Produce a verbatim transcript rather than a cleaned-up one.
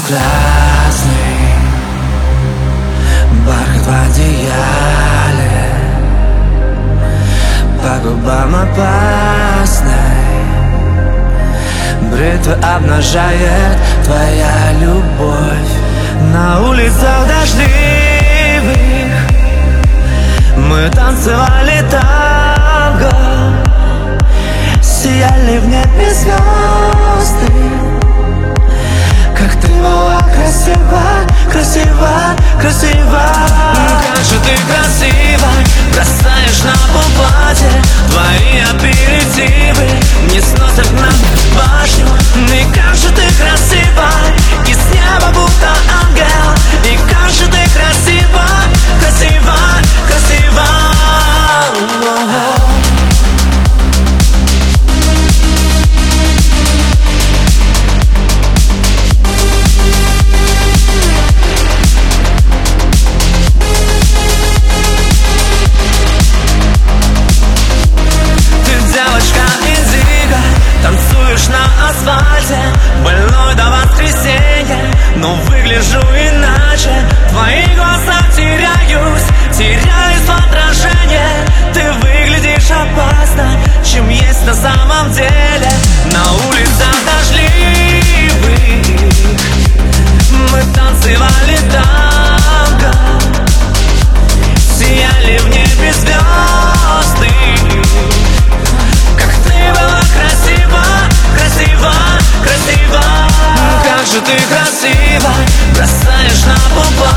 в красный, бархат в одеяле, по губам опасной бритва обнажает твоя любовь. На улицах дождливых мы танцевали танго, сияли в небе звезды. Как ты была красива, красива, красива. Как же ты красива, бросаешь на пол платье. Твои аперитивы не сносят на башню. И как же ты красива, из неба будто ангел. И как же ты красива, красива, красива. Танцуешь на асфальте, больной до воскресенья, но выгляжу иначе. Твои глаза теряюсь, теряюсь в отражении. Ты выглядишь опасно, чем есть на самом деле. На улицах дождливых мы танцевали танго, сияли в небе звезды. Как ты была красива, красива, красива. Как же ты красива, бросаешь на пол